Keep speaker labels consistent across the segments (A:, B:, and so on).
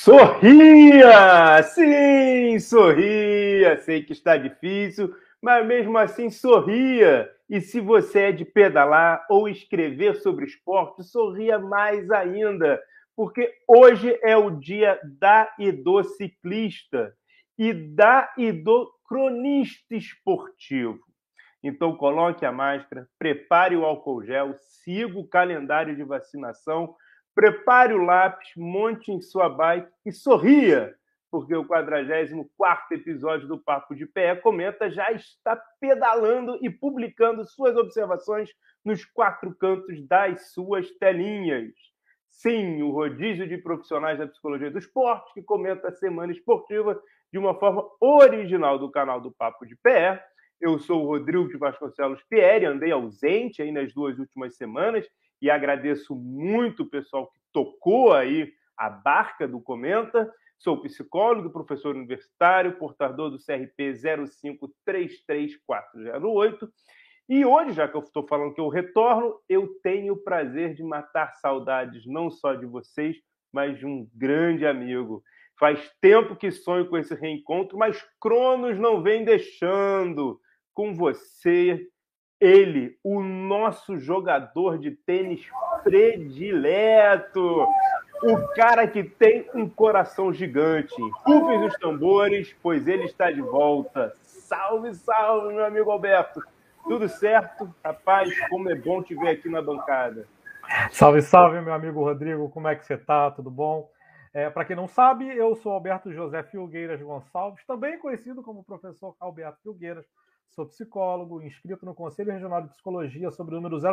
A: Sorria! Sim, sorria! Sei que está difícil, mas mesmo assim sorria. E se você é de pedalar ou escrever sobre esporte, sorria mais ainda, porque hoje é o dia da e do ciclista e da e do cronista esportivo. Então coloque a máscara, prepare o álcool gel, siga o calendário de vacinação, prepare o lápis, monte em sua bike e sorria, porque o 44º episódio do Papo de Pé Comenta já está pedalando e publicando suas observações nos 4 cantos das suas telinhas. Sim, o rodízio de profissionais da psicologia do esporte, que comenta a semana esportiva de uma forma original do canal do Papo de Pé. Eu sou o Rodrigo de Vasconcelos Pierre, andei ausente aí nas 2 últimas semanas e agradeço muito o pessoal que tocou aí a barca do Comenta. Sou psicólogo, professor universitário, portador do CRP 0533408. E hoje, já que eu estou falando que eu retorno, eu tenho o prazer de matar saudades não só de vocês, mas de um grande amigo. Faz tempo que sonho com esse reencontro, mas Cronos não vem deixando. Com você, ele, o nosso jogador de tênis predileto, o cara que tem um coração gigante. Rufem os tambores, pois ele está de volta. Salve, salve, meu amigo Alberto. Tudo certo? Rapaz, como é bom te ver aqui na bancada.
B: Salve, salve, meu amigo Rodrigo, como é que você tá? Tudo bom? Para quem não sabe, eu sou Alberto José Filgueiras Gonçalves, também conhecido como professor Alberto Filgueiras. Sou psicólogo, inscrito no Conselho Regional de Psicologia sobre o número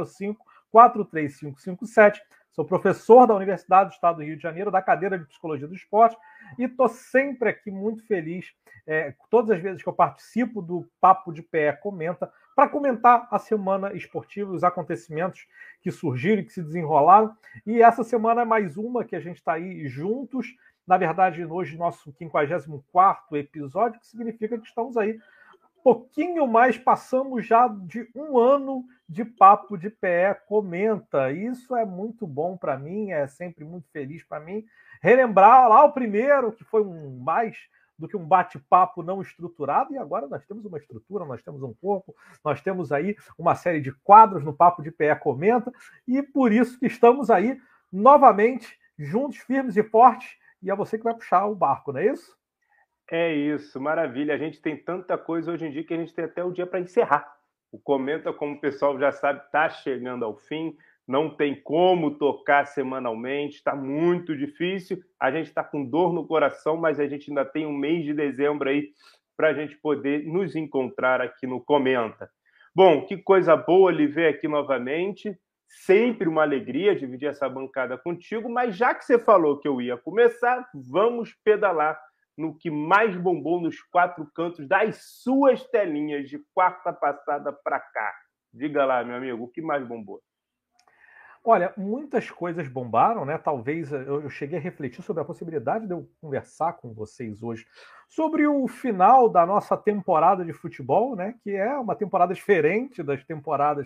B: 0543557. Sou professor da Universidade do Estado do Rio de Janeiro, da cadeira de Psicologia do Esporte, e estou sempre aqui muito feliz, todas as vezes que eu participo do Papo de Pé Comenta, para comentar a semana esportiva, os acontecimentos que surgiram e que se desenrolaram. E essa semana é mais uma que a gente está aí juntos. Na verdade, hoje, nosso 54º episódio, que significa que estamos aí pouquinho mais, passamos já de um ano de Papo de Pé Comenta. Isso é muito bom para mim, é sempre muito feliz para mim. Relembrar lá o primeiro, que foi mais do que um bate-papo não estruturado, e agora nós temos uma estrutura, nós temos um corpo, nós temos aí uma série de quadros no Papo de Pé Comenta, e por isso que estamos aí novamente juntos, firmes e fortes, e é você que vai puxar o barco, não é isso?
A: É isso, maravilha. A gente tem tanta coisa hoje em dia que a gente tem até o dia para encerrar. O Comenta, como o pessoal já sabe, está chegando ao fim. Não tem como tocar semanalmente, está muito difícil. A gente está com dor no coração, mas a gente ainda tem um mês de dezembro aí para a gente poder nos encontrar aqui no Comenta. Bom, que coisa boa lhe ver aqui novamente. Sempre uma alegria dividir essa bancada contigo, mas já que você falou que eu ia começar, vamos pedalar no que mais bombou nos 4 cantos das suas telinhas de quarta passada para cá. Diga lá, meu amigo, o que mais bombou?
B: Olha, muitas coisas bombaram, né? Talvez eu cheguei a refletir sobre a possibilidade de eu conversar com vocês hoje sobre o final da nossa temporada de futebol, né? Que é uma temporada diferente das temporadas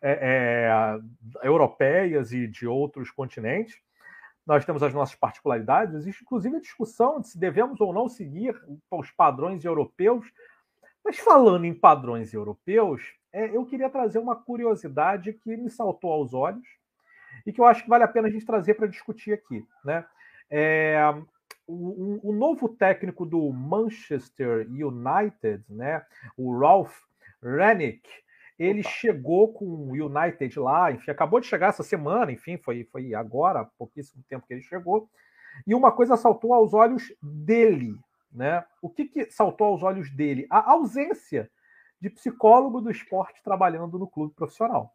B: europeias e de outros continentes. Nós temos as nossas particularidades, existe inclusive a discussão de se devemos ou não seguir os padrões europeus. Mas falando em padrões europeus, eu queria trazer uma curiosidade que me saltou aos olhos e que eu acho que vale a pena a gente trazer para discutir aqui, né? O novo técnico do Manchester United, né? O Ralf Rangnick, ele chegou com o United lá, enfim, acabou de chegar essa semana, enfim, foi agora, há pouquíssimo tempo que ele chegou, e uma coisa saltou aos olhos dele, né? O que saltou aos olhos dele? A ausência de psicólogo do esporte trabalhando no clube profissional.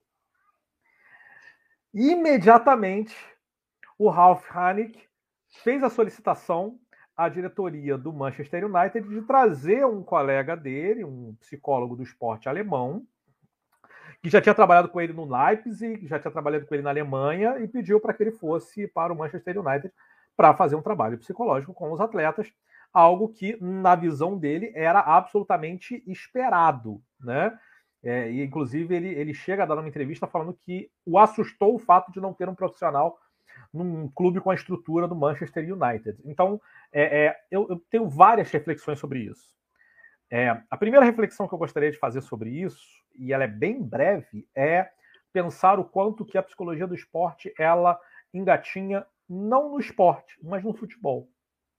B: Imediatamente, o Ralf Rangnick fez a solicitação à diretoria do Manchester United de trazer um colega dele, um psicólogo do esporte alemão, que já tinha trabalhado com ele no Leipzig, já tinha trabalhado com ele na Alemanha, e pediu para que ele fosse para o Manchester United para fazer um trabalho psicológico com os atletas, algo que, na visão dele, era absolutamente esperado, né? E inclusive ele chega a dar uma entrevista falando que o assustou o fato de não ter um profissional num clube com a estrutura do Manchester United. Então, eu tenho várias reflexões sobre isso. A primeira reflexão que eu gostaria de fazer sobre isso, e ela é bem breve, é pensar o quanto que a psicologia do esporte ela engatinha não no esporte, mas no futebol.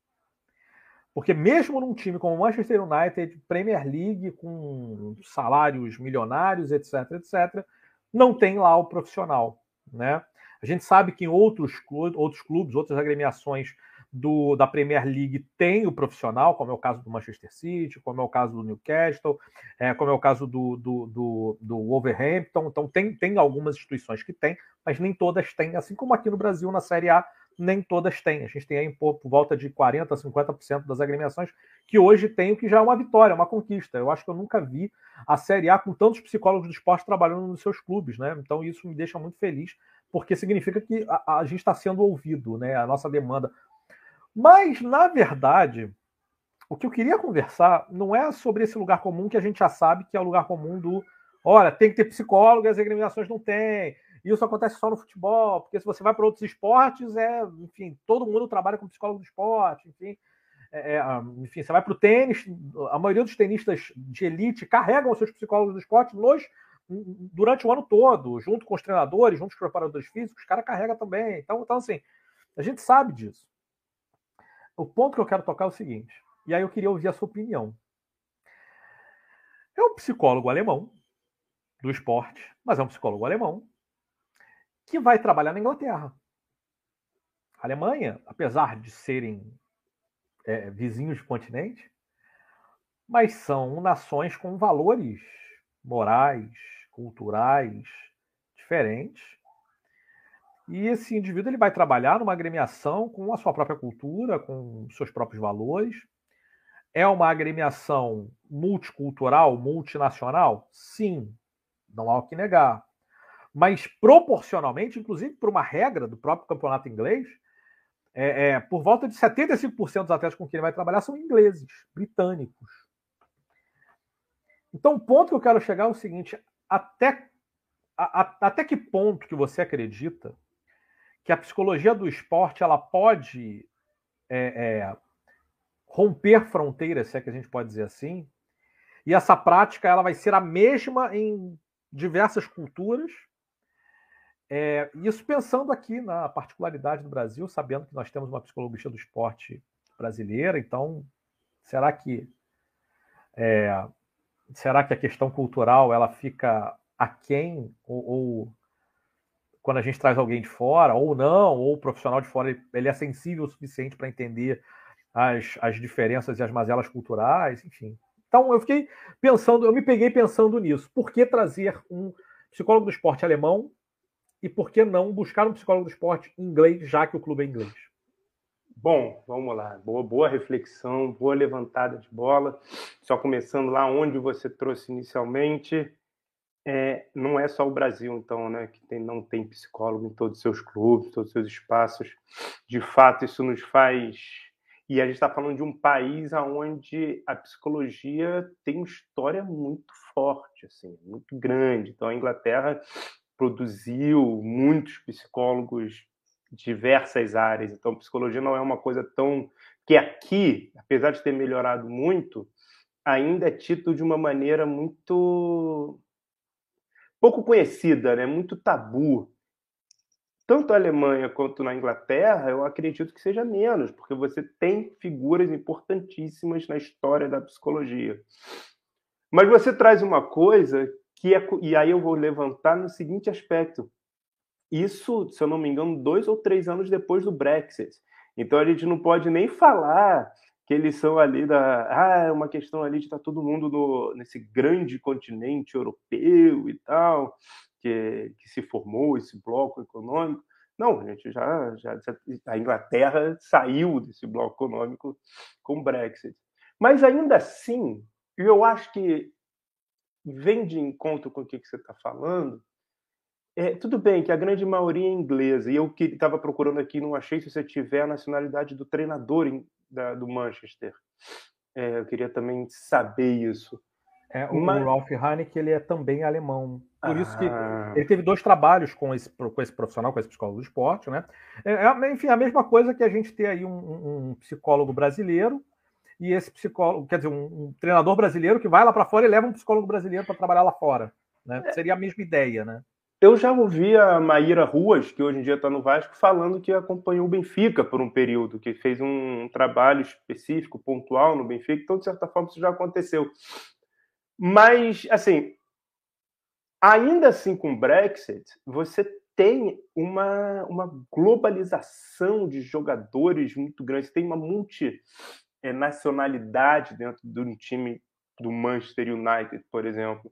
B: Porque mesmo num time como o Manchester United, Premier League, com salários milionários, etc., etc., não tem lá o profissional, né? A gente sabe que em outros clubes, outras agremiações da Premier League tem o profissional, como é o caso do Manchester City, como é o caso do Newcastle, como é o caso do Wolverhampton. Então tem algumas instituições que têm, mas nem todas têm, assim como aqui no Brasil, na Série A, nem todas têm. A gente tem aí por volta de 40%, 50% das agremiações que hoje tem, o que já é uma vitória, uma conquista. Eu acho que eu nunca vi a Série A com tantos psicólogos do esporte trabalhando nos seus clubes, né? Então isso me deixa muito feliz, porque significa que a gente está sendo ouvido, né? A nossa demanda. Mas, na verdade, o que eu queria conversar não é sobre esse lugar comum que a gente já sabe que é o lugar comum do olha, tem que ter psicólogo e as agremiações não têm. Isso acontece só no futebol, porque se você vai para outros esportes, enfim, todo mundo trabalha com psicólogo do esporte, enfim. Enfim, você vai para o tênis, a maioria dos tenistas de elite carregam os seus psicólogos do esporte durante o ano todo, junto com os treinadores, junto com os preparadores físicos, os caras carregam também. Então, assim, a gente sabe disso. O ponto que eu quero tocar é o seguinte, e aí eu queria ouvir a sua opinião. É um psicólogo alemão do esporte, mas é um psicólogo alemão que vai trabalhar na Inglaterra. A Alemanha, apesar de serem vizinhos do continente, mas são nações com valores morais, culturais diferentes. E esse indivíduo ele vai trabalhar numa agremiação com a sua própria cultura, com seus próprios valores. É uma agremiação multicultural, multinacional? Sim, não há o que negar. Mas proporcionalmente, inclusive por uma regra do próprio campeonato inglês, por volta de 75% dos atletas com quem ele vai trabalhar são ingleses, britânicos. Então, o ponto que eu quero chegar é o seguinte: até que ponto que você acredita que a psicologia do esporte ela pode romper fronteiras, se é que a gente pode dizer assim, e essa prática ela vai ser a mesma em diversas culturas? Isso pensando aqui na particularidade do Brasil, sabendo que nós temos uma psicologia do esporte brasileira, então será que a questão cultural ela fica aquém ou quando a gente traz alguém de fora, ou não, ou o profissional de fora ele é sensível o suficiente para entender as diferenças e as mazelas culturais, enfim. Então eu me peguei pensando nisso. Por que trazer um psicólogo do esporte alemão e por que não buscar um psicólogo do esporte inglês, já que o clube é inglês?
A: Bom, vamos lá. Boa reflexão, boa levantada de bola. Só começando lá onde você trouxe inicialmente, não é só o Brasil, então, né, que não tem psicólogo em todos os seus clubes, todos os seus espaços. De fato, isso nos faz... E a gente está falando de um país onde a psicologia tem uma história muito forte, assim, muito grande. Então, a Inglaterra produziu muitos psicólogos de diversas áreas. Então, psicologia não é uma coisa tão... que aqui, apesar de ter melhorado muito, ainda é tido de uma maneira muito pouco conhecida, né? Muito tabu. Tanto na Alemanha quanto na Inglaterra, eu acredito que seja menos, porque você tem figuras importantíssimas na história da psicologia. Mas você traz uma coisa e aí eu vou levantar no seguinte aspecto. Isso, se eu não me engano, 2 ou 3 anos depois do Brexit. Então a gente não pode nem falar que eles são ali é uma questão ali de estar todo mundo nesse grande continente europeu e tal, que se formou esse bloco econômico. Não, a gente a Inglaterra saiu desse bloco econômico com o Brexit. Mas ainda assim, eu acho que vem de encontro com o que você está falando. Tudo bem que a grande maioria é inglesa, e eu que estava procurando aqui, não achei se você tiver a nacionalidade do treinador do Manchester. Eu queria também saber isso.
B: O Ralf Rangnick, ele é também alemão. Por isso que ele teve 2 trabalhos com esse profissional, com esse psicólogo do esporte, né? Enfim, a mesma coisa que a gente ter aí um psicólogo brasileiro e esse psicólogo, quer dizer, um treinador brasileiro que vai lá para fora e leva um psicólogo brasileiro para trabalhar lá fora, né? Seria a mesma ideia, né?
A: Eu já ouvi a Maíra Ruas, que hoje em dia está no Vasco, falando que acompanhou o Benfica por um período, que fez um trabalho específico, pontual no Benfica, então, de certa forma, isso já aconteceu. Mas, assim, ainda assim com o Brexit, você tem uma globalização de jogadores muito grande, tem uma multinacionalidade dentro de um time do Manchester United, por exemplo.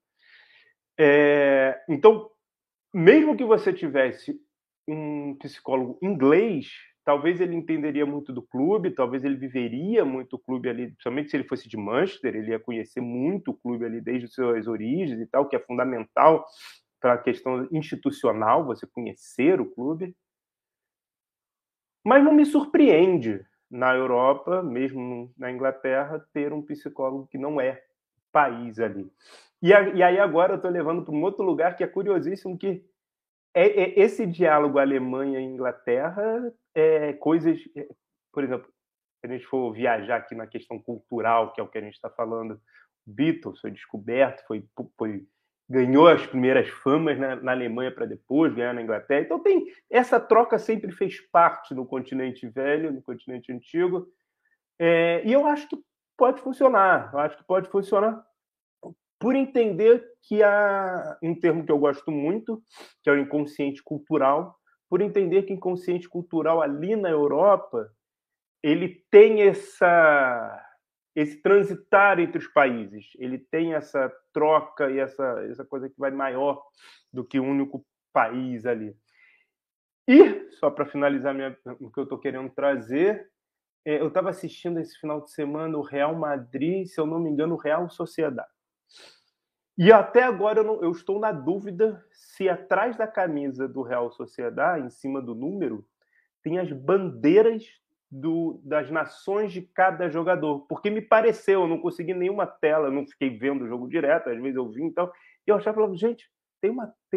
A: Então, mesmo que você tivesse um psicólogo inglês, talvez ele entenderia muito do clube, talvez ele viveria muito o clube ali, principalmente se ele fosse de Manchester, ele ia conhecer muito o clube ali desde suas origens e tal, que é fundamental para a questão institucional, você conhecer o clube. Mas não me surpreende na Europa, mesmo na Inglaterra, ter um psicólogo que não é país ali. E aí agora eu estou levando para um outro lugar que é curiosíssimo, que esse diálogo Alemanha e Inglaterra coisas... Por exemplo, se a gente for viajar aqui na questão cultural, que é o que a gente está falando, Beatles foi descoberto, ganhou as primeiras famas na Alemanha para depois ganhar na Inglaterra. Então essa troca sempre fez parte no continente velho, no continente antigo, e eu acho que pode funcionar. Eu acho que pode funcionar por entender que há um termo que eu gosto muito, que é o inconsciente cultural, por entender que o inconsciente cultural ali na Europa ele tem esse transitar entre os países, ele tem essa troca e essa coisa que vai maior do que um único país ali. E, só para finalizar o que eu estou querendo trazer, eu estava assistindo esse final de semana o Real Madrid, se eu não me engano, o Real Sociedad. E até agora eu estou na dúvida se atrás da camisa do Real Sociedad, em cima do número, tem as bandeiras das nações de cada jogador. Porque me pareceu, eu não consegui nenhuma tela, não fiquei vendo o jogo direto, às vezes eu vi, então, e eu achava, gente, tem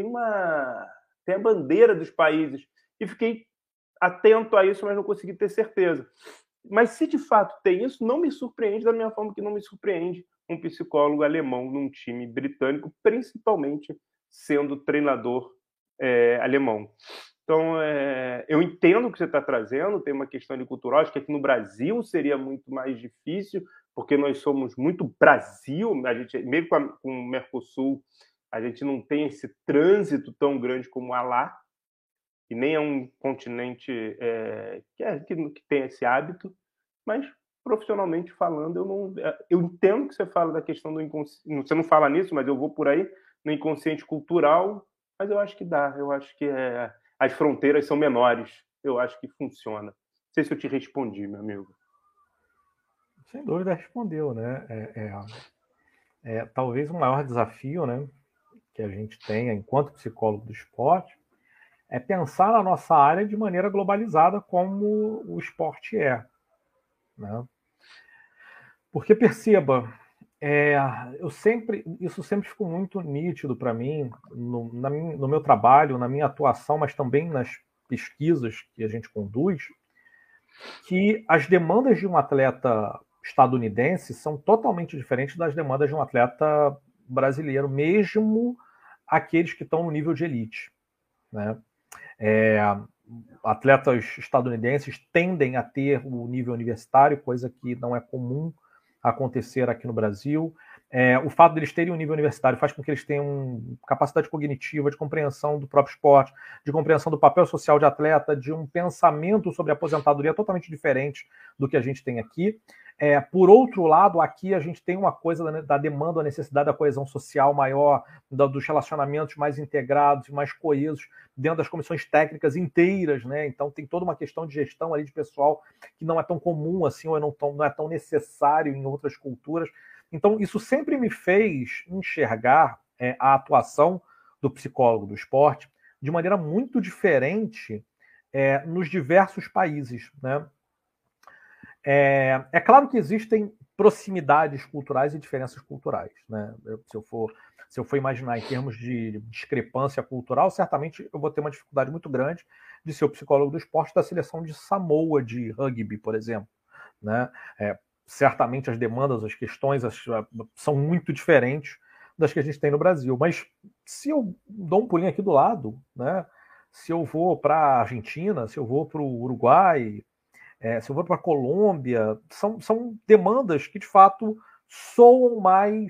A: a bandeira dos países. E fiquei atento a isso, mas não consegui ter certeza. Mas se de fato tem isso, não me surpreende da mesma forma que não me surpreende um psicólogo alemão num time britânico, principalmente sendo treinador alemão. Então, eu entendo o que você está trazendo, tem uma questão de cultural, acho que aqui no Brasil seria muito mais difícil, porque nós somos muito Brasil, a gente, mesmo com o Mercosul, a gente não tem esse trânsito tão grande como há lá, e nem é um continente que tem esse hábito, mas profissionalmente falando, eu entendo que você fala da questão do inconsciente, você não fala nisso, mas eu vou por aí, no inconsciente cultural, mas eu acho que dá, eu acho que as fronteiras são menores, eu acho que funciona. Não sei se eu te respondi, meu amigo.
B: Sem dúvida respondeu, né? Talvez o maior desafio, né, que a gente tenha enquanto psicólogo do esporte é pensar na nossa área de maneira globalizada como o esporte é, né? Porque perceba, isso sempre ficou muito nítido para mim no meu trabalho, na minha atuação, mas também nas pesquisas que a gente conduz, que as demandas de um atleta estadunidense são totalmente diferentes das demandas de um atleta brasileiro, mesmo aqueles que estão no nível de elite, né? Atletas estadunidenses tendem a ter o nível universitário, coisa que não é comum acontecer aqui no Brasil. O fato deles terem um nível universitário faz com que eles tenham capacidade cognitiva, de compreensão do próprio esporte, de compreensão do papel social de atleta, de um pensamento sobre a aposentadoria totalmente diferente do que a gente tem aqui. Por outro lado, aqui a gente tem uma coisa da demanda, a necessidade da coesão social maior, dos relacionamentos mais integrados, mais coesos dentro das comissões técnicas inteiras, né? Então tem toda uma questão de gestão ali de pessoal que não é tão comum assim, ou não é tão necessário em outras culturas. Então isso sempre me fez enxergar a atuação do psicólogo do esporte de maneira muito diferente nos diversos países, né? É claro que existem proximidades culturais e diferenças culturais, né? Se eu for imaginar em termos de discrepância cultural, certamente eu vou ter uma dificuldade muito grande de ser o psicólogo do esporte da seleção de Samoa de rugby, por exemplo, né? Certamente as demandas, as questões são muito diferentes das que a gente tem no Brasil. Mas se eu dou um pulinho aqui do lado, né? Se eu vou para a Argentina, se eu vou para o Uruguai, se eu vou para a Colômbia, são demandas que, de fato, soam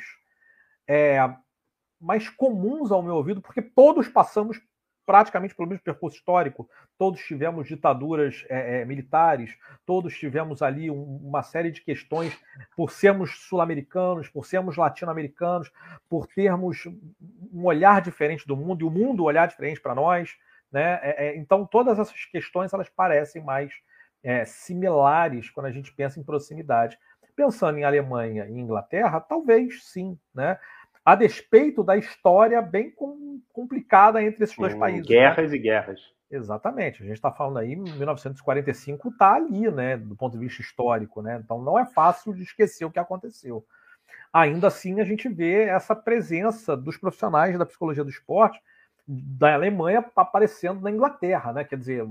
B: mais comuns ao meu ouvido, porque todos passamos praticamente pelo mesmo percurso histórico, todos tivemos ditaduras militares, todos tivemos ali uma série de questões por sermos sul-americanos, por sermos latino-americanos, por termos um olhar diferente do mundo, e o mundo olhar diferente para nós, né? Então, todas essas questões elas parecem mais similares quando a gente pensa em proximidade. Pensando em Alemanha e Inglaterra, talvez sim, né? A despeito da história bem complicada entre esses dois países.
A: Guerras, né? E guerras.
B: Exatamente. A gente está falando aí, 1945 está ali, né, do ponto de vista histórico, né? Então não é fácil de esquecer o que aconteceu. Ainda assim, a gente vê essa presença dos profissionais da psicologia do esporte da Alemanha aparecendo na Inglaterra, né? Quer dizer,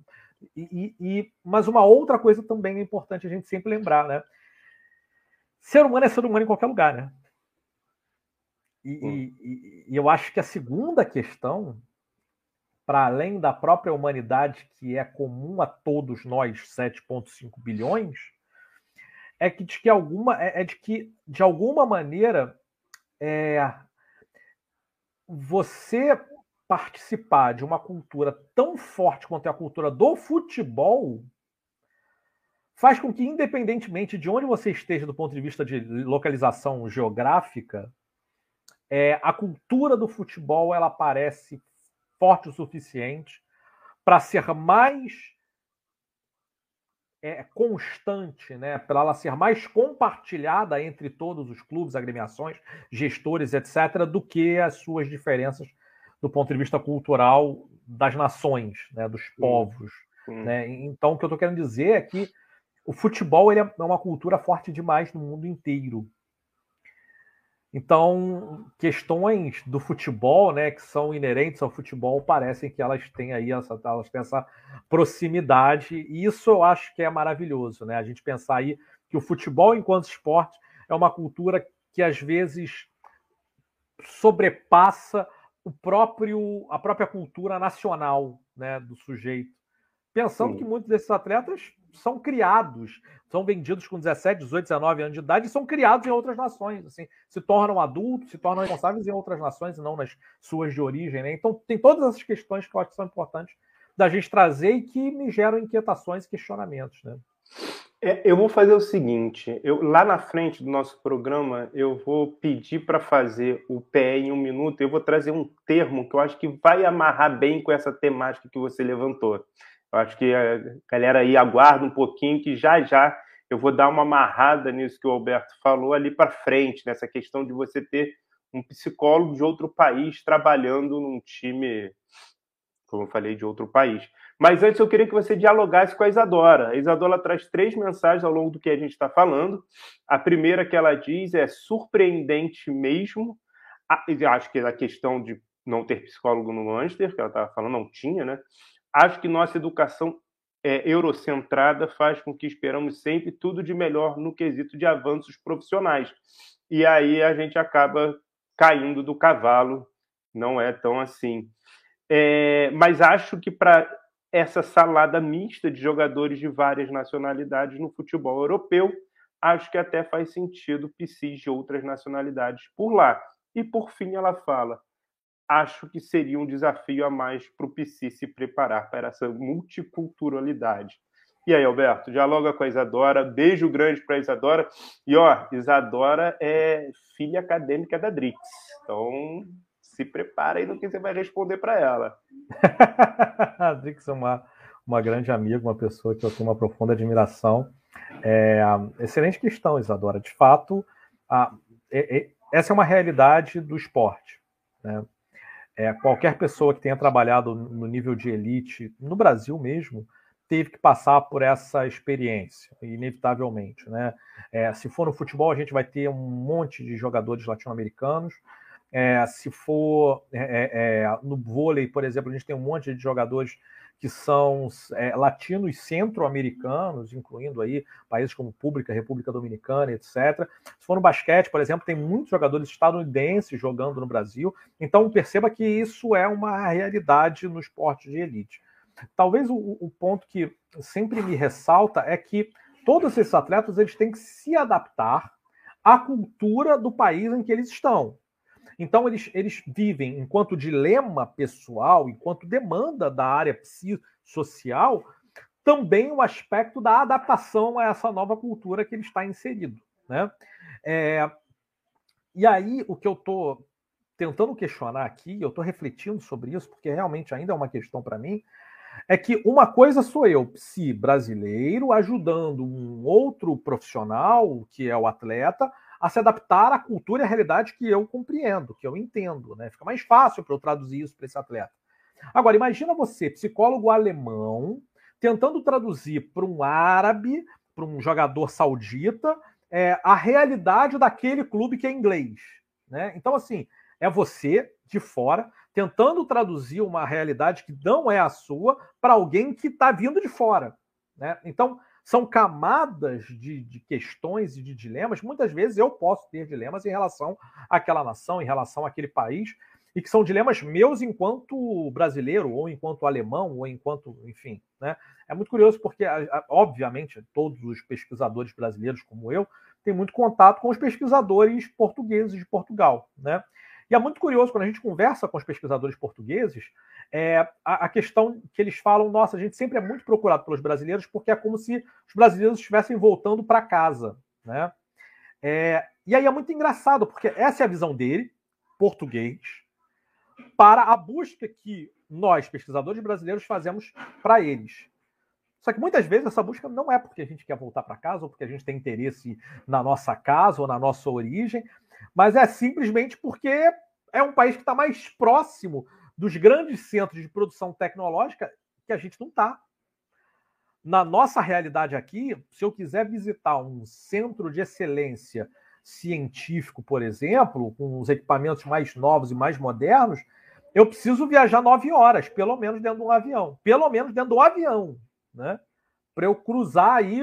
B: mas uma outra coisa também é importante a gente sempre lembrar, né? Ser humano é ser humano em qualquer lugar, né? E eu acho que a segunda questão, para além da própria humanidade, que é comum a todos nós, 7,5 bilhões, é que de que, de alguma maneira, você participar de uma cultura tão forte quanto é a cultura do futebol faz com que, independentemente de onde você esteja do ponto de vista de localização geográfica, a cultura do futebol ela parece forte o suficiente para ser mais constante, né? Para ela ser mais compartilhada entre todos os clubes, agremiações, gestores, etc., do que as suas diferenças do ponto de vista cultural das nações, né? Dos povos. Né? Então, o que eu estou querendo dizer é que o futebol ele é uma cultura forte demais no mundo inteiro. Então, questões do futebol, né, que são inerentes ao futebol, parecem que elas têm aí elas têm essa proximidade, e isso eu acho que é maravilhoso, né? A gente pensar aí que o futebol, enquanto esporte, é uma cultura que às vezes sobrepassa a própria cultura nacional, né, do sujeito. Pensando que muitos desses atletas são criados, são vendidos com 17, 18, 19 anos de idade e são criados em outras nações, assim, se tornam adultos, se tornam responsáveis em outras nações e não nas suas de origem, né? Então tem todas essas questões que eu acho que são importantes da gente trazer e que me geram inquietações e questionamentos, né?
A: Eu vou fazer o seguinte, lá na frente do nosso programa, eu vou pedir para fazer o PE em 1 minuto, eu vou trazer um termo que eu acho que vai amarrar bem com essa temática que você levantou. Eu acho que a galera aí aguarda um pouquinho, que já eu vou dar uma amarrada nisso que o Alberto falou ali para frente, nessa questão de você ter um psicólogo de outro país trabalhando num time, como eu falei, de outro país. Mas antes eu queria que você dialogasse com a Isadora. A Isadora traz 3 mensagens ao longo do que a gente está falando. A primeira que ela diz é surpreendente mesmo. Acho que a questão de não ter psicólogo no Manchester, que ela estava falando, não tinha, né? Acho que nossa educação eurocentrada faz com que esperamos sempre tudo de melhor no quesito de avanços profissionais. E aí a gente acaba caindo do cavalo, não é tão assim. Mas acho que para essa salada mista de jogadores de várias nacionalidades no futebol europeu, acho que até faz sentido psis de outras nacionalidades por lá. E, por fim, ela fala: acho que seria um desafio a mais para o PC se preparar para essa multiculturalidade. E aí, Alberto, dialoga com a Isadora, beijo grande para a Isadora. E, Isadora é filha acadêmica da Drix, então se prepara aí no que você vai responder para ela.
B: A Drix é uma grande amiga, uma pessoa que eu tenho uma profunda admiração. Excelente questão, Isadora. De fato, essa é uma realidade do esporte, né? Qualquer pessoa que tenha trabalhado no nível de elite, no Brasil mesmo, teve que passar por essa experiência, inevitavelmente, né? Se for no futebol, a gente vai ter um monte de jogadores latino-americanos. Se for no vôlei, por exemplo, a gente tem um monte de jogadores que são latinos e centro-americanos, incluindo aí países como República Dominicana, etc. Se for no basquete, por exemplo, tem muitos jogadores estadunidenses jogando no Brasil. Então, perceba que isso é uma realidade no esporte de elite. Talvez o ponto que sempre me ressalta é que todos esses atletas eles têm que se adaptar à cultura do país em que eles estão. Então, eles vivem, enquanto dilema pessoal, enquanto demanda da área psicossocial, também o aspecto da adaptação a essa nova cultura que ele está inserido, né? E aí, o que eu estou tentando questionar aqui, eu estou refletindo sobre isso, porque realmente ainda é uma questão para mim, é que uma coisa sou eu, psi brasileiro, ajudando um outro profissional, que é o atleta, a se adaptar à cultura e à realidade que eu compreendo, que eu entendo, né? Fica mais fácil para eu traduzir isso para esse atleta. Agora, imagina você, psicólogo alemão, tentando traduzir para um árabe, para um jogador saudita, a realidade daquele clube que é inglês, né? Então, assim, é você, de fora, tentando traduzir uma realidade que não é a sua para alguém que está vindo de fora, né? Então, são camadas de questões e de dilemas. Muitas vezes eu posso ter dilemas em relação àquela nação, em relação àquele país, e que são dilemas meus enquanto brasileiro, ou enquanto alemão, ou enquanto, enfim, né? É muito curioso porque, obviamente, todos os pesquisadores brasileiros, como eu, têm muito contato com os pesquisadores portugueses de Portugal, né? E é muito curioso, quando a gente conversa com os pesquisadores portugueses, a questão que eles falam, nossa, a gente sempre é muito procurado pelos brasileiros porque é como se os brasileiros estivessem voltando para casa, né? E aí é muito engraçado, porque essa é a visão dele, português, para a busca que nós, pesquisadores brasileiros, fazemos para eles. Só que muitas vezes essa busca não é porque a gente quer voltar para casa ou porque a gente tem interesse na nossa casa ou na nossa origem, mas é simplesmente porque é um país que está mais próximo dos grandes centros de produção tecnológica que a gente não está. Na nossa realidade aqui, se eu quiser visitar um centro de excelência científico, por exemplo, com os equipamentos mais novos e mais modernos, eu preciso viajar 9 horas, pelo menos dentro de um avião. Pelo menos dentro do avião, né? Para eu cruzar aí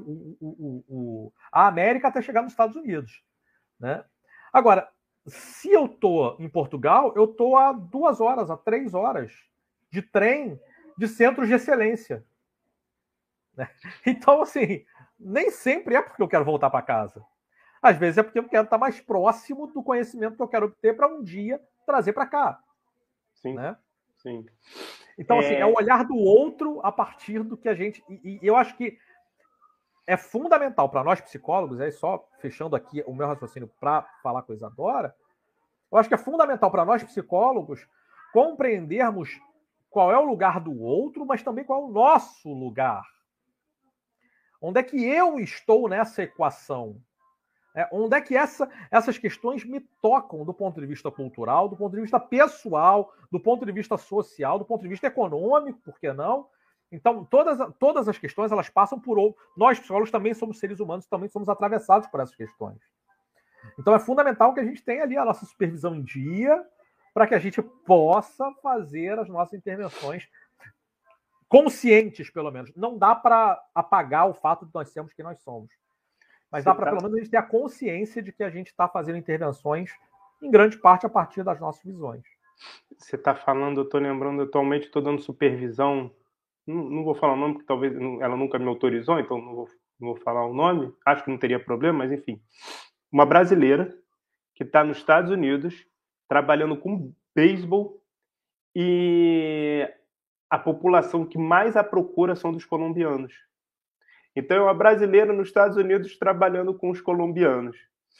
B: a América até chegar nos Estados Unidos, né? Agora, se eu estou em Portugal, eu estou a 2 horas, a 3 horas de trem de centros de excelência, né? Então, assim, nem sempre é porque eu quero voltar para casa. Às vezes é porque eu quero estar mais próximo do conhecimento que eu quero obter para um dia trazer para cá.
A: Sim,
B: né?
A: Sim.
B: Então, assim, é o olhar do outro a partir do que a gente... E eu acho que é fundamental para nós psicólogos, aí só fechando aqui o meu raciocínio para falar com a Isadora, eu acho que é fundamental para nós psicólogos compreendermos qual é o lugar do outro, mas também qual é o nosso lugar. Onde é que eu estou nessa equação? Onde é que essas questões me tocam do ponto de vista cultural, do ponto de vista pessoal, do ponto de vista social, do ponto de vista econômico, por que não? Então, todas as questões, elas passam por... Nós, psicólogos, também somos seres humanos, também somos atravessados por essas questões. Então, é fundamental que a gente tenha ali a nossa supervisão em dia para que a gente possa fazer as nossas intervenções conscientes, pelo menos. Não dá para apagar o fato de nós sermos quem nós somos. Mas dá para, pelo menos, a gente ter a consciência de que a gente está fazendo intervenções, em grande parte, a partir das nossas visões.
A: Você está falando, eu estou lembrando, atualmente estou dando supervisão, não vou falar o nome, porque talvez ela nunca me autorizou, então não vou falar o nome, acho que não teria problema, mas enfim. Uma brasileira que está nos Estados Unidos, trabalhando com beisebol, e a população que mais a procura são dos colombianos. Então, é uma brasileira nos Estados Unidos trabalhando com os colombianos.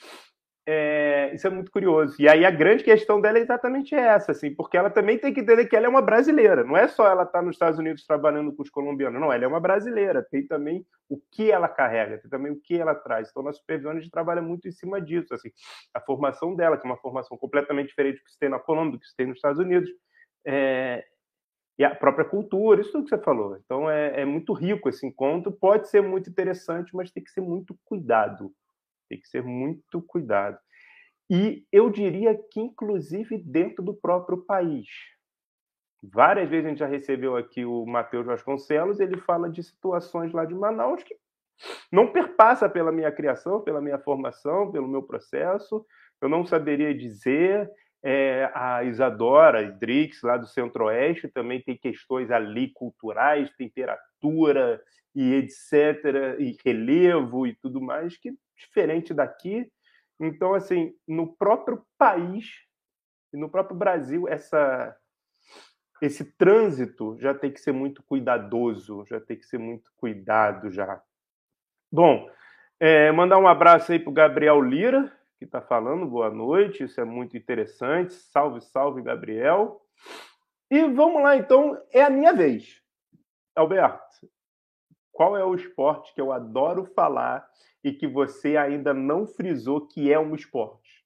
A: Isso é muito curioso. E aí a grande questão dela é exatamente essa, assim, porque ela também tem que entender que ela é uma brasileira. Não é só ela estar nos Estados Unidos trabalhando com os colombianos. Não, ela é uma brasileira. Tem também o que ela carrega, tem também o que ela traz. Então, na supervisão, a gente trabalha muito em cima disso. Assim, a formação dela, que é uma formação completamente diferente do que se tem na Colômbia, do que se tem nos Estados Unidos. e a própria cultura, isso tudo que você falou. Então é muito rico esse encontro, pode ser muito interessante, mas tem que ser muito cuidado. Tem que ser muito cuidado. E eu diria que, inclusive, dentro do próprio país. Várias vezes a gente já recebeu aqui o Matheus Vasconcelos, ele fala de situações lá de Manaus que não perpassa pela minha criação, pela minha formação, pelo meu processo. Eu não saberia dizer. A Isadora Idrix, lá do Centro-Oeste, também tem questões ali culturais, temperatura e etc., e relevo e tudo mais, que diferente daqui. Então, assim, no próprio país, no próprio Brasil, esse trânsito já tem que ser muito cuidadoso, já tem que ser muito cuidado já. Bom, mandar um abraço aí para o Gabriel Lira, que está falando, boa noite, isso é muito interessante. Salve, salve, Gabriel. E vamos lá, então, é a minha vez. Alberto, qual é o esporte que eu adoro falar e que você ainda não frisou que é um esporte?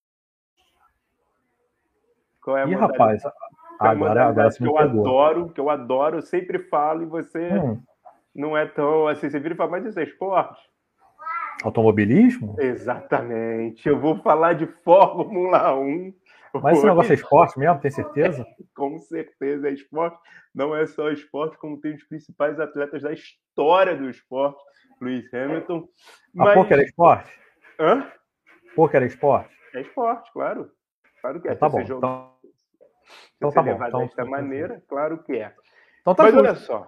A: Qual é a modalidade?
B: Rapaz, agora você
A: que
B: me pegou.
A: Que eu adoro, eu sempre falo e você não é tão assim, você vira e fala, mas isso é esporte?
B: Automobilismo?
A: Exatamente. Eu vou falar de Fórmula 1.
B: Mas esse negócio é esporte mesmo, tem certeza?
A: Com certeza é esporte. Não é só esporte, como tem os principais atletas da história do esporte, Lewis Hamilton.
B: Mas... pôquer é esporte?
A: Hã?
B: Pôquer é esporte?
A: É esporte, claro. Claro que é.
B: Então, tá bom.
A: Então tá bom. Desta maneira, claro que é.
B: Então tá.
A: Mas olha só,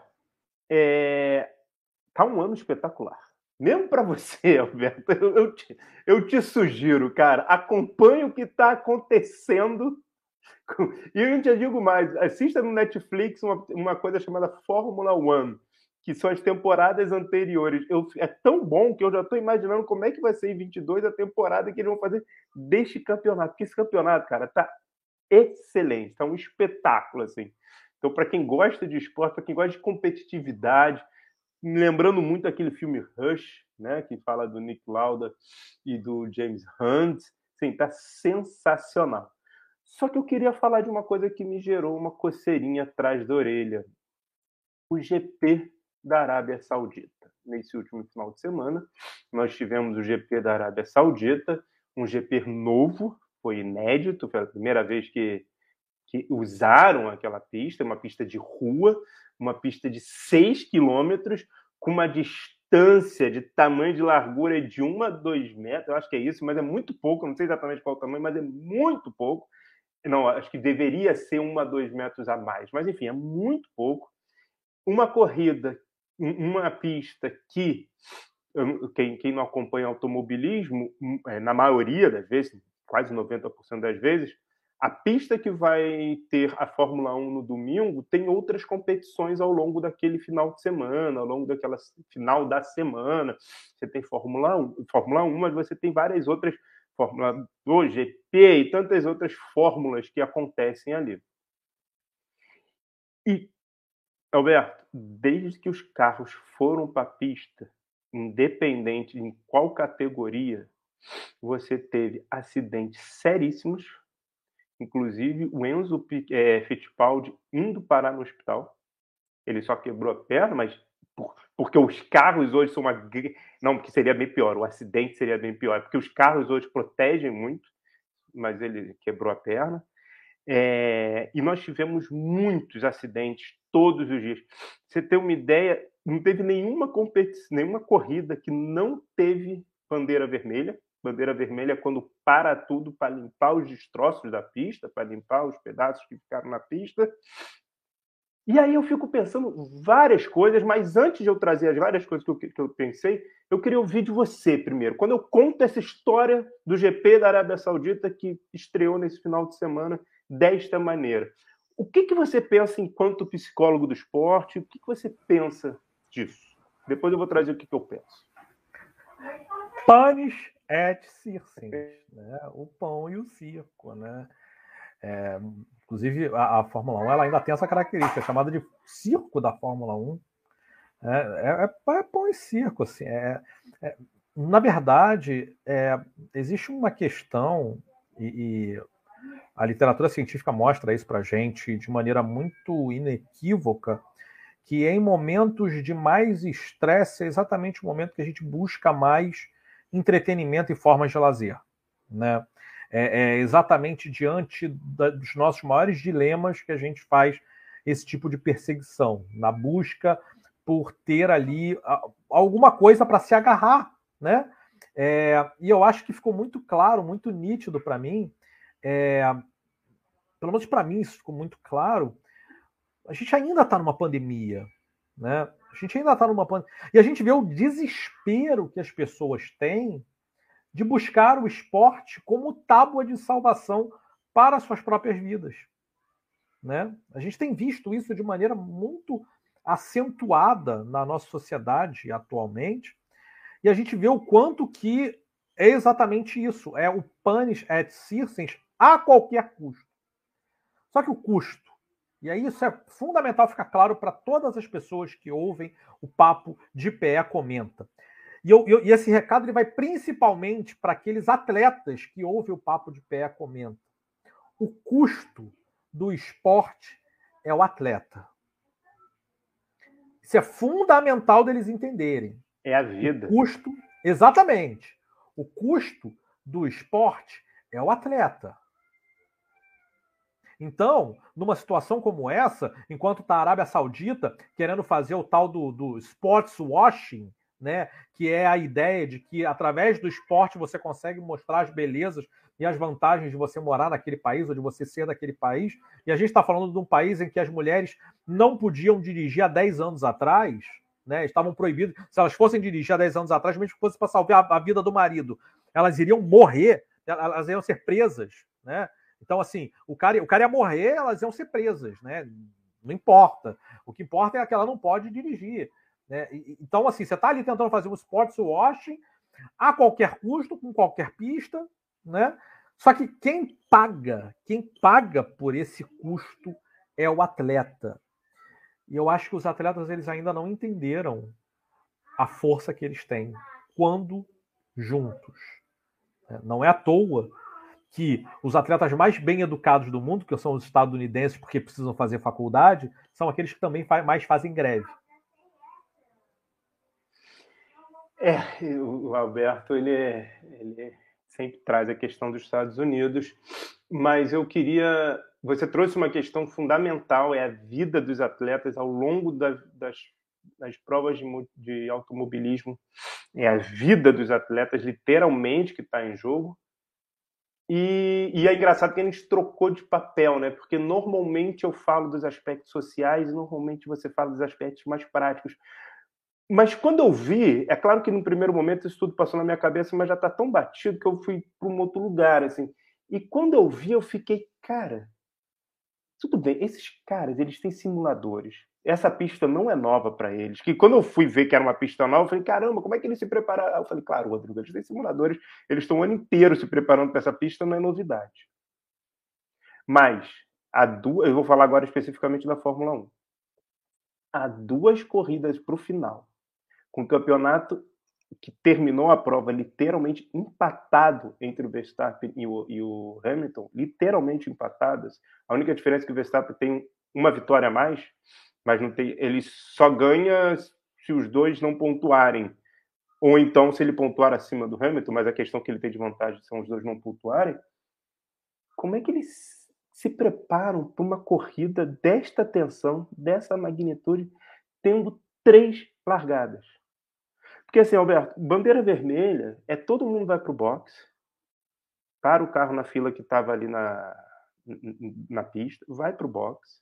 A: tá um ano espetacular. Mesmo para você, Alberto, eu te sugiro, cara, acompanhe o que está acontecendo. E eu te digo mais, assista no Netflix uma coisa chamada Fórmula 1, que são as temporadas anteriores. É tão bom que eu já estou imaginando como é que vai ser em 22 a temporada que eles vão fazer deste campeonato. Porque esse campeonato, cara, tá excelente, tá um espetáculo, assim. Então, para quem gosta de esporte, para quem gosta de competitividade, lembrando muito aquele filme Rush, né, que fala do Nick Lauda e do James Hunt, sim, tá sensacional. Só que eu queria falar de uma coisa que me gerou uma coceirinha atrás da orelha. O GP da Arábia Saudita. Nesse último final de semana, nós tivemos o GP da Arábia Saudita, um GP novo, foi inédito, foi a primeira vez que usaram aquela pista, uma pista de rua, uma pista de 6 quilômetros, com uma distância de tamanho de largura de 1 a 2 metros, eu acho que é isso, mas é muito pouco, não sei exatamente qual o tamanho, mas é muito pouco. Não, acho que deveria ser 1 a 2 metros a mais, mas enfim, é muito pouco. Uma corrida, uma pista que, quem não acompanha automobilismo, na maioria das vezes, quase 90% das vezes, a pista que vai ter a Fórmula 1 no domingo tem outras competições ao longo daquele final de semana, ao longo daquela final da semana. Você tem Fórmula 1, mas você tem várias outras, Fórmula 2, GP e tantas outras fórmulas que acontecem ali. E, Alberto, desde que os carros foram para a pista, independente em qual categoria, você teve acidentes seríssimos. Inclusive, o Enzo Fittipaldi indo parar no hospital. Ele só quebrou a perna, mas porque os carros hoje são uma... Não, porque seria bem pior. O acidente seria bem pior. Porque os carros hoje protegem muito, mas ele quebrou a perna. E nós tivemos muitos acidentes todos os dias. Você tem uma ideia, não teve nenhuma competição, nenhuma corrida que não teve bandeira vermelha. Bandeira vermelha é quando para tudo para limpar os destroços da pista, para limpar os pedaços que ficaram na pista. E aí eu fico pensando várias coisas, mas antes de eu trazer as várias coisas que eu pensei, eu queria ouvir de você primeiro. Quando eu conto essa história do GP da Arábia Saudita que estreou nesse final de semana desta maneira, o que você pensa enquanto psicólogo do esporte? O que você pensa disso? Depois eu vou trazer o que eu penso.
B: Panis et circenses, né? O pão e o circo, né? Inclusive, a Fórmula 1 ela ainda tem essa característica, chamada de circo da Fórmula 1. É pão e circo. Assim, na verdade, existe uma questão, e A literatura científica mostra isso para a gente de maneira muito inequívoca, que em momentos de mais estresse é exatamente o momento que a gente busca mais entretenimento e formas de lazer, né? É exatamente diante dos nossos maiores dilemas que a gente faz esse tipo de perseguição, na busca por ter ali alguma coisa para se agarrar, né? E eu acho que ficou muito claro, muito nítido para mim, pelo menos para mim isso ficou muito claro, a gente ainda está numa pandemia, né? A gente ainda está numa pandemia. E a gente vê o desespero que as pessoas têm de buscar o esporte como tábua de salvação para suas próprias vidas, né? A gente tem visto isso de maneira muito acentuada na nossa sociedade atualmente, e a gente vê o quanto que é exatamente isso, é o punish et circens a qualquer custo. Só que o custo, e aí isso é fundamental ficar claro para todas as pessoas que ouvem o Papo de PE Comenta. E esse recado ele vai principalmente para aqueles atletas que ouvem o Papo de PE Comenta. O custo do esporte é o atleta. Isso é fundamental deles entenderem.
A: É a vida.
B: O custo, exatamente. O custo do esporte é o atleta. Então, numa situação como essa, enquanto está a Arábia Saudita querendo fazer o tal do sports washing, né, que é a ideia de que através do esporte você consegue mostrar as belezas e as vantagens de você morar naquele país ou de você ser daquele país, e a gente está falando de um país em que as mulheres não podiam dirigir há 10 anos atrás, né, estavam proibidas, se elas fossem dirigir há 10 anos atrás, mesmo que fosse para salvar a vida do marido, elas iriam morrer, elas iriam ser presas, né? Então, assim, o cara ia morrer, elas iam ser presas, né? Não importa. O que importa é que ela não pode dirigir, né? Então, assim, você está ali tentando fazer um sports washing a qualquer custo, com qualquer pista, né? Só que quem paga por esse custo é o atleta. E eu acho que os atletas eles ainda não entenderam a força que eles têm quando juntos. Não é à toa que os atletas mais bem educados do mundo, que são os estadunidenses porque precisam fazer faculdade, são aqueles que também mais fazem greve.
A: O Alberto, ele sempre traz a questão dos Estados Unidos, mas eu queria... Você trouxe uma questão fundamental, é a vida dos atletas ao longo das provas de automobilismo, é a vida dos atletas, literalmente, que está em jogo. E é engraçado que a gente trocou de papel, né? Porque normalmente eu falo dos aspectos sociais e normalmente você fala dos aspectos mais práticos. Mas quando eu vi, é claro que no primeiro momento isso tudo passou na minha cabeça, mas já está tão batido que eu fui para um outro lugar, assim. E quando eu vi, eu fiquei, cara, tudo bem, esses caras, eles têm simuladores. Essa pista não é nova para eles. Que quando eu fui ver que era uma pista nova, eu falei, caramba, como é que eles se prepararam? Eu falei, claro, Rodrigo, eles têm simuladores, eles estão o ano inteiro se preparando para essa pista, não é novidade. Mas, eu vou falar agora especificamente da Fórmula 1. Há 2 corridas para o final, com o campeonato que terminou a prova literalmente empatado entre o Verstappen e o Hamilton, literalmente empatadas. A única diferença é que o Verstappen tem uma vitória a mais, mas não tem, ele só ganha se os dois não pontuarem. Ou então se ele pontuar acima do Hamilton, mas a questão que ele tem de vantagem são os dois não pontuarem. Como é que eles se preparam para uma corrida desta tensão, dessa magnitude, tendo 3 largadas? Porque assim, Alberto, bandeira vermelha é todo mundo vai para o box, para o carro na fila que estava ali na pista, vai para o box,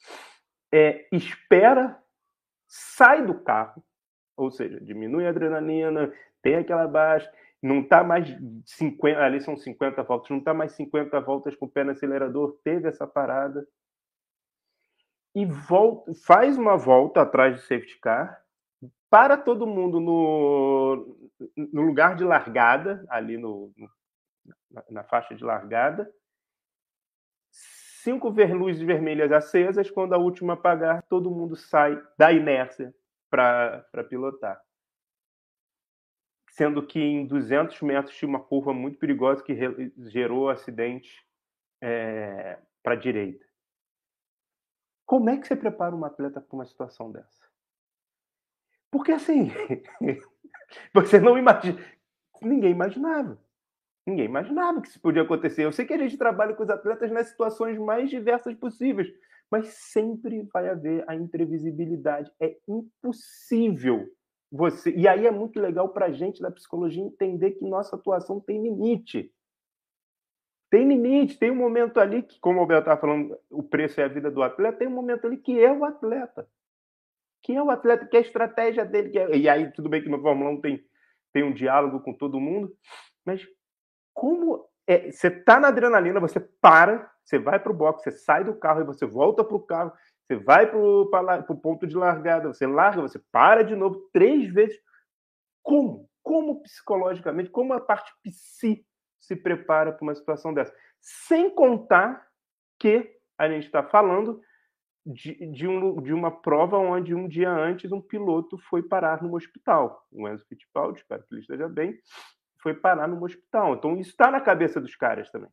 A: espera, sai do carro, ou seja, diminui a adrenalina, tem aquela baixa, não está mais 50, ali são 50 voltas, não está mais 50 voltas com o pé no acelerador, teve essa parada, e faz uma volta atrás do safety car, para todo mundo no lugar de largada, ali na faixa de largada, 5 luzes vermelhas acesas, quando a última apagar, todo mundo sai da inércia para pilotar. Sendo que em 200 metros tinha uma curva muito perigosa que gerou acidente para a direita. Como é que você prepara um atleta para uma situação dessa? Porque assim, você não imagina, ninguém imaginava. Ninguém imaginava que isso podia acontecer. Eu sei que a gente trabalha com os atletas nas situações mais diversas possíveis, mas sempre vai haver a imprevisibilidade. É impossível você. E aí é muito legal para a gente da psicologia entender que nossa atuação tem limite. Tem limite, tem um momento ali que, como o Alberto estava falando, o preço é a vida do atleta, tem um momento ali que é o atleta. Que é o atleta, que é a estratégia dele. E aí, tudo bem que no Fórmula 1 tem um diálogo com todo mundo, mas como você está na adrenalina, você para, você vai para o box, você sai do carro e você volta para o carro, você vai para o ponto de largada, você larga, você para de novo 3 vezes. Como? Como psicologicamente, como a parte psi se prepara para uma situação dessa? Sem contar que a gente está falando de uma prova onde um dia antes um piloto foi parar no hospital. O Enzo Fittipaldi, espero que ele esteja bem, foi parar no hospital. Então isso está na cabeça dos caras também.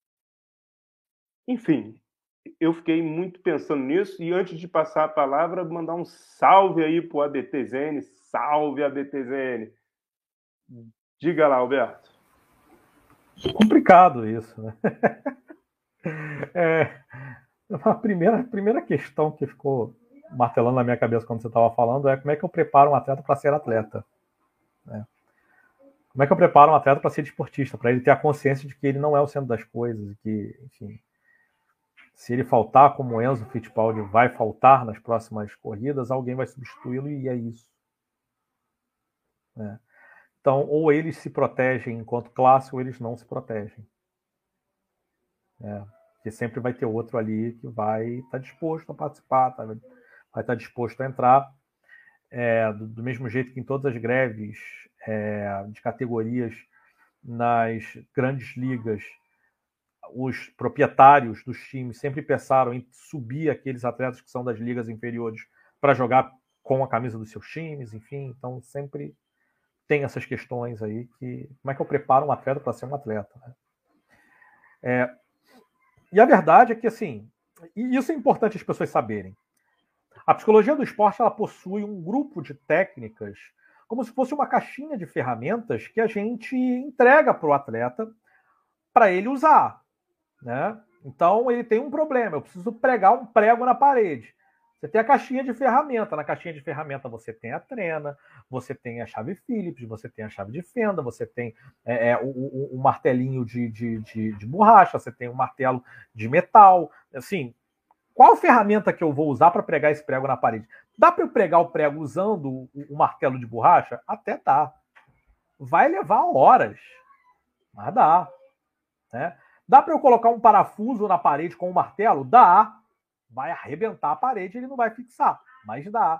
A: Enfim, eu fiquei muito pensando nisso e antes de passar a palavra, mandar um salve aí pro ABTZN. Salve, ABTZN! Diga lá, Alberto.
B: Complicado isso, né? A primeira questão que ficou martelando na minha cabeça quando você estava falando é como é que eu preparo um atleta para ser atleta, né? Como é que eu preparo um atleta para ser desportista, para ele ter a consciência de que ele não é o centro das coisas, que, enfim, se ele faltar, como o Enzo Fittipaldi vai faltar nas próximas corridas, alguém vai substituí-lo e é isso, né? Então, ou eles se protegem enquanto classe, ou eles não se protegem, né? Porque sempre vai ter outro ali que vai estar disposto a participar, vai estar disposto a entrar, do mesmo jeito que em todas as greves de categorias nas grandes ligas, os proprietários dos times sempre pensaram em subir aqueles atletas que são das ligas inferiores para jogar com a camisa dos seus times, enfim, então sempre tem essas questões aí que como é que eu preparo um atleta para ser um atleta, né? E a verdade é que, assim, e isso é importante as pessoas saberem, a psicologia do esporte ela possui um grupo de técnicas como se fosse uma caixinha de ferramentas que a gente entrega para o atleta para ele usar, né? Então ele tem um problema, eu preciso pregar um prego na parede. Você tem a caixinha de ferramenta. Na caixinha de ferramenta você tem a trena, você tem a chave Phillips, você tem a chave de fenda, você tem o martelinho de borracha, você tem o martelo de metal. Assim, qual ferramenta que eu vou usar para pregar esse prego na parede? Dá para eu pregar o prego usando o martelo de borracha? Até dá. Vai levar horas, mas dá, né? Dá para eu colocar um parafuso na parede com um martelo? Dá. Vai arrebentar a parede, ele não vai fixar, mas dá.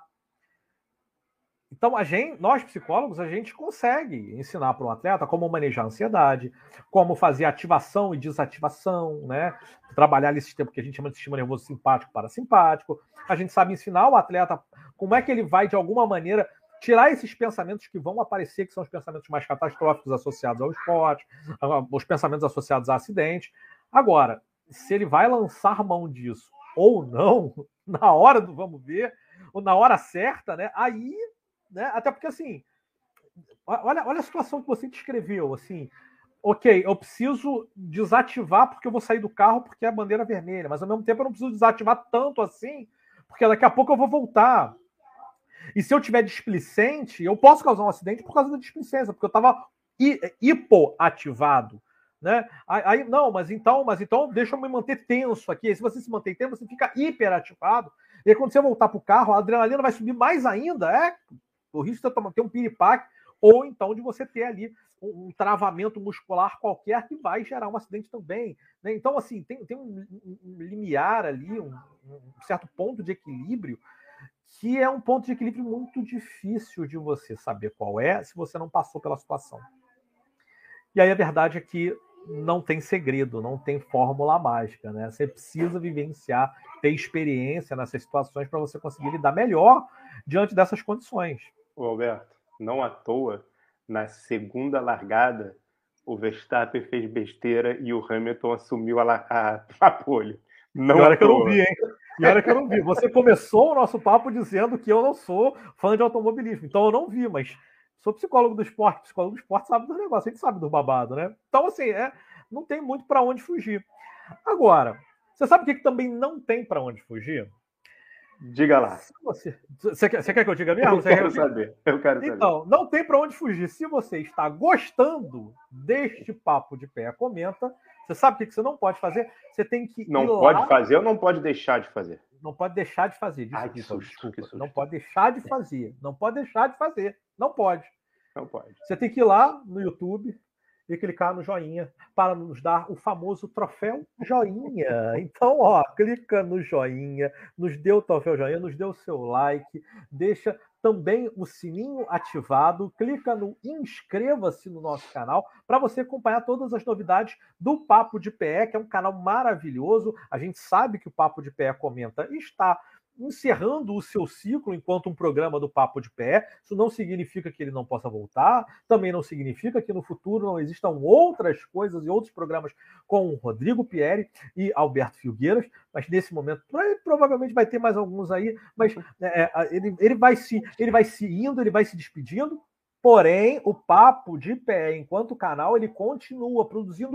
B: Então, nós psicólogos, a gente consegue ensinar para um atleta como manejar a ansiedade, como fazer ativação e desativação, né? Trabalhar esse sistema que a gente chama de sistema nervoso simpático parasimpático. A gente sabe ensinar o atleta como é que ele vai, de alguma maneira, tirar esses pensamentos que vão aparecer, que são os pensamentos mais catastróficos associados ao esporte, os pensamentos associados a acidente. Agora, se ele vai lançar mão disso ou não, na hora do vamos ver, ou na hora certa, né? Aí, né? Até porque, assim, olha a situação que você descreveu, assim, ok, eu preciso desativar porque eu vou sair do carro porque é a bandeira vermelha, mas ao mesmo tempo eu não preciso desativar tanto assim, porque daqui a pouco eu vou voltar. E se eu tiver displicente, eu posso causar um acidente por causa da displicência, porque eu estava hipoativado, né? Aí, não, mas então deixa eu me manter tenso aqui. E se você se mantém tenso, você fica hiperativado. E aí, quando você voltar para o carro, a adrenalina vai subir mais ainda. O risco de ter um piripaque, ou então de você ter ali um travamento muscular qualquer que vai gerar um acidente também, né? Então, assim, tem um limiar ali, um certo ponto de equilíbrio, que é um ponto de equilíbrio muito difícil de você saber qual é se você não passou pela situação. E aí a verdade é que não tem segredo, não tem fórmula mágica, né? Você precisa vivenciar, ter experiência nessas situações para você conseguir lidar melhor diante dessas condições.
A: Ô, Alberto, não à toa, na segunda largada, O Verstappen fez besteira e o Hamilton assumiu a pole.
B: Não, e olha que eu não vi, hein? E olha que eu não vi. Você começou o nosso papo dizendo que eu não sou fã de automobilismo. Então eu não vi, mas sou psicólogo do esporte. Psicólogo do esporte sabe do negócio, a gente sabe do babado, né? Então, assim, não tem muito para onde fugir. Agora, você sabe o que também não tem para onde fugir?
A: Diga lá.
B: Você quer que eu diga mesmo?
A: Eu quero saber.
B: Então, não tem para onde fugir. Se você está gostando deste papo de pé, comenta. Você sabe o que você não pode fazer? Você tem que
A: não pode fazer ou não pode deixar de fazer?
B: Não pode deixar de fazer.
A: Desculpa.
B: Não pode deixar de fazer. Não pode deixar de fazer. Não pode.
A: Não pode.
B: Você tem que ir lá no YouTube e clicar no joinha para nos dar o famoso troféu joinha. Então, clica no joinha, nos dê o troféu joinha, nos dê o seu like, deixa também o sininho ativado, clica no inscreva-se no nosso canal para você acompanhar todas as novidades do Papo de PE, que é um canal maravilhoso. A gente sabe que o Papo de PE comenta está encerrando o seu ciclo enquanto um programa do Papo de Pé. Isso não significa que ele não possa voltar, também não significa que no futuro não existam outras coisas e outros programas com o Rodrigo Pieri e Alberto Filgueiras, mas nesse momento provavelmente vai ter mais alguns aí, mas ele vai se indo, ele vai se despedindo. Porém, o Papo de Pé, enquanto canal, ele continua produzindo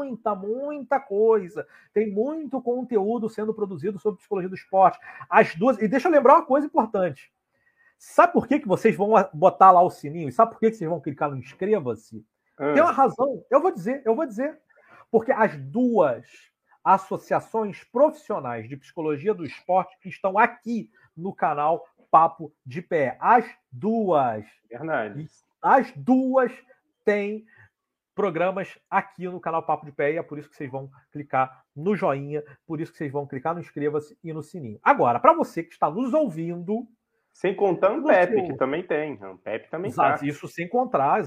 B: muita coisa. Tem muito conteúdo sendo produzido sobre psicologia do esporte. As duas. E deixa eu lembrar uma coisa importante. Sabe por que vocês vão botar lá o sininho? E sabe por que vocês vão clicar no inscreva-se? Tem uma razão. Eu vou dizer. Porque as duas associações profissionais de psicologia do esporte que estão aqui no canal Papo de Pé. As duas.
A: Verdade.
B: As duas têm programas aqui no canal Papo de Pé e é por isso que vocês vão clicar no joinha, por isso que vocês vão clicar no inscreva-se e no sininho. Agora, para você que está nos ouvindo...
A: Sem contar o Pepe, que também tem. O Pepe também
B: está. Isso sem contar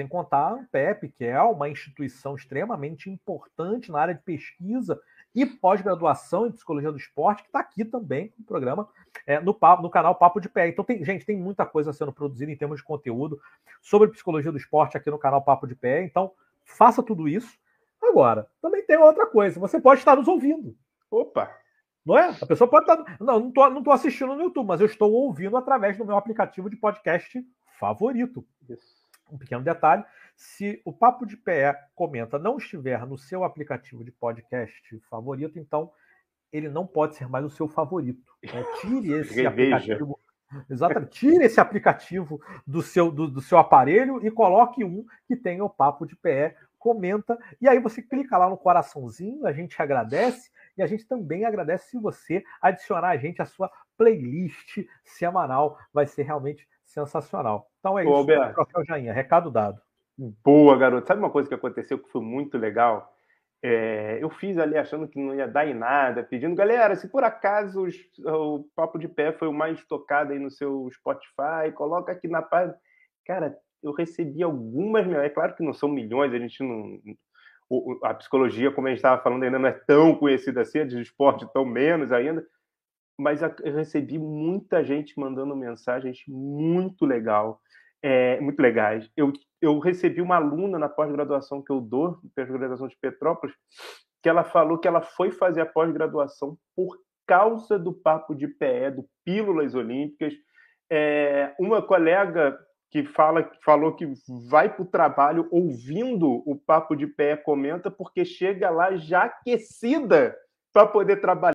B: o Pepe, que é uma instituição extremamente importante na área de pesquisa e pós-graduação em psicologia do esporte, que está aqui também no programa, no canal Papo de Pé. Então, tem muita coisa sendo produzida em termos de conteúdo sobre psicologia do esporte aqui no canal Papo de Pé. Então, faça tudo isso. Agora, também tem outra coisa. Você pode estar nos ouvindo.
A: Opa!
B: Não é? A pessoa pode estar... Não estou assistindo no YouTube, mas eu estou ouvindo através do meu aplicativo de podcast favorito.
A: Isso.
B: Um pequeno detalhe. Se o Papo de Pé comenta não estiver no seu aplicativo de podcast favorito, então ele não pode ser mais o seu favorito. Tire esse aplicativo. Exatamente. Tire esse aplicativo do seu aparelho e coloque um que tenha o Papo de Pé. Comenta, e aí você clica lá no coraçãozinho, a gente agradece, e a gente também agradece se você adicionar a gente à sua playlist semanal. Vai ser realmente sensacional. Então é isso,
A: Alberto.
B: Troféu Joinha, recado dado.
A: Boa, garoto. Sabe uma coisa que aconteceu que foi muito legal? Eu fiz ali achando que não ia dar em nada, pedindo, galera, se por acaso o Papo de Pé foi o mais tocado aí no seu Spotify, coloca aqui na página. Cara, eu recebi algumas, é claro que não são milhões, a gente não... A psicologia, como a gente estava falando, ainda não é tão conhecida assim, a de esporte tão menos ainda, mas eu recebi muita gente mandando mensagens muito muito legais. Eu recebi uma aluna na pós-graduação que eu dou, pós-graduação de Petrópolis, que ela falou que ela foi fazer a pós-graduação por causa do Papo de PE, do Pílulas Olímpicas. Uma colega que falou que vai para o trabalho ouvindo o Papo de Pé comenta, porque chega lá já aquecida para poder trabalhar.